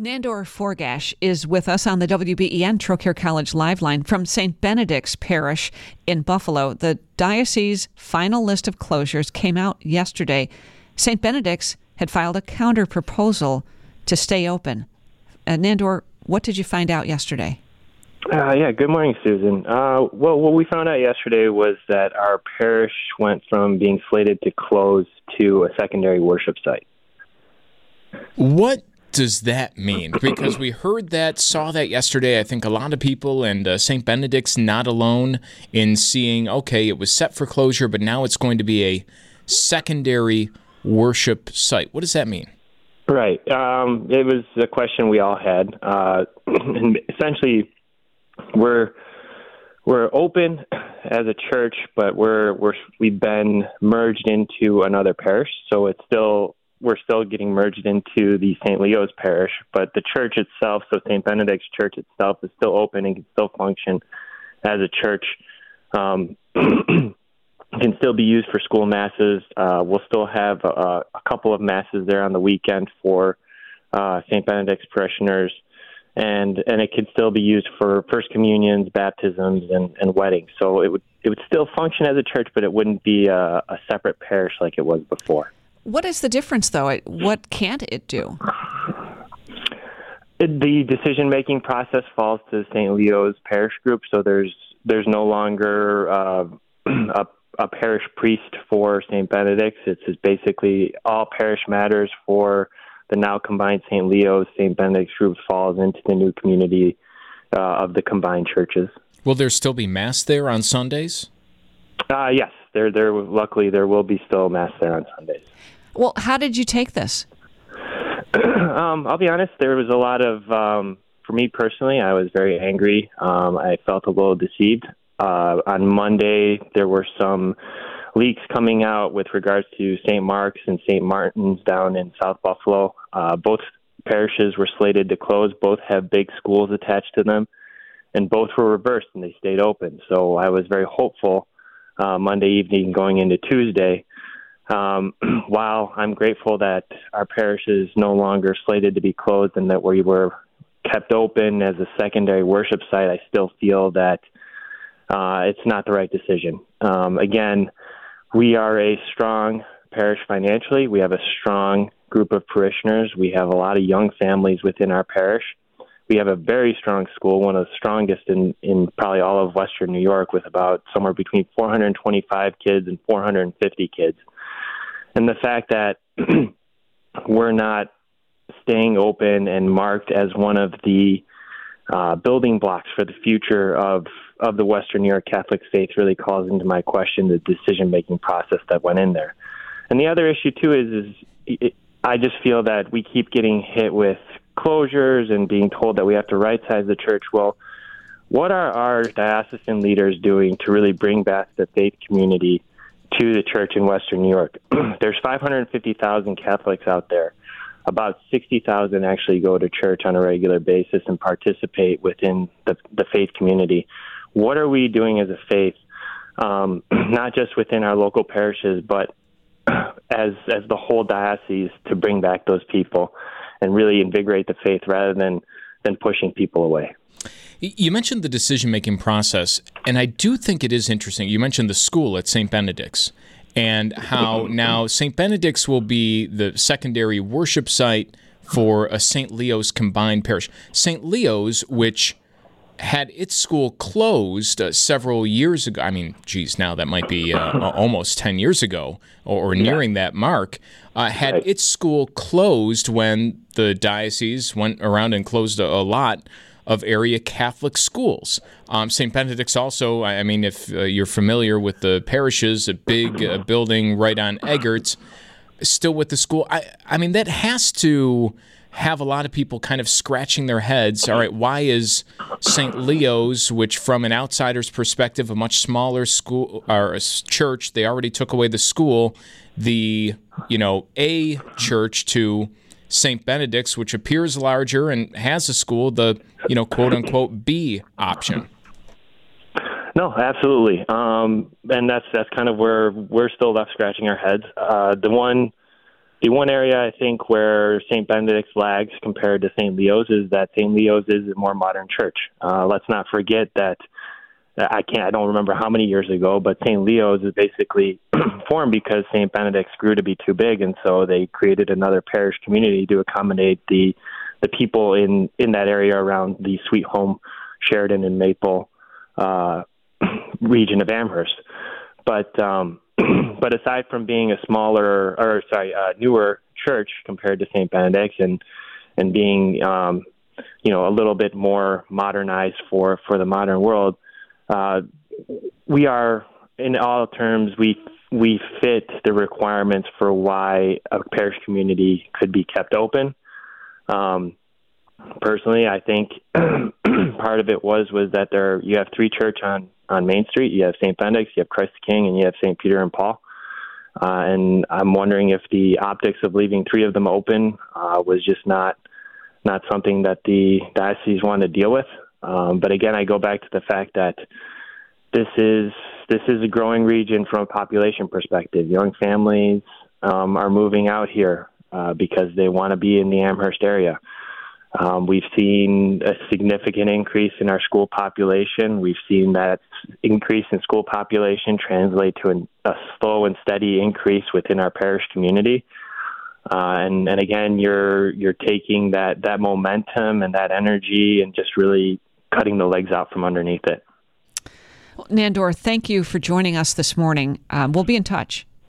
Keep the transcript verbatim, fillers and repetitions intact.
Nandor Forgash is with us on the W B E N Trocaire College Live Line from Saint Benedict's Parish in Buffalo. The diocese final list of closures came out yesterday. Saint Benedict's had filed a counter proposal to stay open. Uh, Nandor, what did you find out yesterday? Uh, yeah, good morning, Susan. Uh, well, what we found out yesterday was that our parish went from being slated to close to a secondary worship site. What does that mean? Because we heard that, saw that yesterday. I think a lot of people, and uh, Saint Benedict's not alone in seeing, okay, it was set for closure, but now it's going to be a secondary worship site. What does that mean? Right. Um, it was a question we all had. Uh, and essentially, we're we're open as a church, but we're we're we've been merged into another parish, so it's still. We're still getting merged into the Saint Leo's parish, but the church itself, so Saint Benedict's Church itself, is still open and can still function as a church. Um, can still be used for school masses. Uh, we'll still have a, a couple of masses there on the weekend for uh, Saint Benedict's parishioners, and and it can still be used for first communions, baptisms, and, and weddings. So it would it would still function as a church, but it wouldn't be a, a separate parish like it was before. What is the difference, though? What can't it do? The decision-making process falls to Saint Leo's parish group, so there's there's no longer uh, a, a parish priest for Saint Benedict's. It's, it's basically all parish matters for the now combined Saint Leo's, Saint Benedict's group falls into the new community uh, of the combined churches. Will there still be Mass there on Sundays? Uh, yes, there, there. Luckily, there will be still Mass there on Sundays. Well, how did you take this? um, I'll be honest, there was a lot of, um, for me personally, I was very angry. Um, I felt a little deceived. Uh, on Monday, there were some leaks coming out with regards to Saint Mark's and Saint Martin's down in South Buffalo. Uh, both parishes were slated to close. Both have big schools attached to them, and both were reversed, and they stayed open. So I was very hopeful uh, Monday evening going into Tuesday. Um, while I'm grateful that our parish is no longer slated to be closed and that we were kept open as a secondary worship site, I still feel that uh, it's not the right decision. Um, again, we are a strong parish financially. We have a strong group of parishioners. We have a lot of young families within our parish. We have a very strong school, one of the strongest in, in probably all of Western New York, with about somewhere between four hundred twenty-five kids and four hundred fifty kids. And the fact that we're not staying open and marked as one of the uh, building blocks for the future of, of the Western New York Catholic faith really calls into my question the decision-making process that went in there. And the other issue, too, is, is it, I just feel that we keep getting hit with closures and being told that we have to right-size the church. Well, what are our diocesan leaders doing to really bring back the faith community to the church in Western New York? There's five hundred fifty thousand Catholics out there. About sixty thousand actually go to church on a regular basis and participate within the, the faith community. What are we doing as a faith, um, not just within our local parishes, but as as the whole diocese, to bring back those people and really invigorate the faith rather than, than pushing people away? You mentioned the decision-making process, and I do think it is interesting. You mentioned the school at Saint Benedict's and how now Saint Benedict's will be the secondary worship site for a Saint Leo's combined parish. Saint Leo's, which had its school closed uh, several years ago. I mean, geez, now that might be uh, almost ten years ago or, or nearing yeah. that mark, uh, had right. its school closed when the diocese went around and closed a, a lot of area Catholic schools. Um, Saint Benedict's also, I mean, if uh, you're familiar with the parishes, a big uh, building right on Eggert, still with the school. I, I mean, that has to have a lot of people kind of scratching their heads. All right, why is Saint Leo's, which from an outsider's perspective, a much smaller school or a church, they already took away the school, the, you know, A church to Saint Benedict's, which appears larger and has a school, the, you know, quote-unquote B option? No, absolutely. Um, and that's that's kind of where we're still left scratching our heads. Uh, the one the one area I think where Saint Benedict's lags compared to Saint Leo's is that Saint Leo's is a more modern church. Uh, let's not forget that I can't, I don't remember how many years ago, but Saint Leo's is basically formed because Saint Benedict's grew to be too big, and so they created another parish community to accommodate the the people in, in that area around the Sweet Home, Sheridan, and Maple uh, region of Amherst. But um, but aside from being a smaller, or sorry, uh, newer church compared to Saint Benedict's, and and being um, you know a little bit more modernized for, for the modern world. Uh, we are, in all terms, we we fit the requirements for why a parish community could be kept open. Um, personally, I think part of it was was that there you have three church on, on Main Street. You have Saint Benedict's, you have Christ the King, and you have Saint Peter and Paul. Uh, and I'm wondering if the optics of leaving three of them open uh, was just not not something that the diocese wanted to deal with. Um, but again, I go back to the fact that this is this is a growing region from a population perspective. Young families um, are moving out here uh, because they want to be in the Amherst area. Um, we've seen a significant increase in our school population. We've seen that increase in school population translate to an, a slow and steady increase within our parish community. Uh, and, and again, you're you're taking that, that momentum and that energy and just really cutting the legs out from underneath it. Well, Nandor, thank you for joining us this morning. Um, we'll be in touch.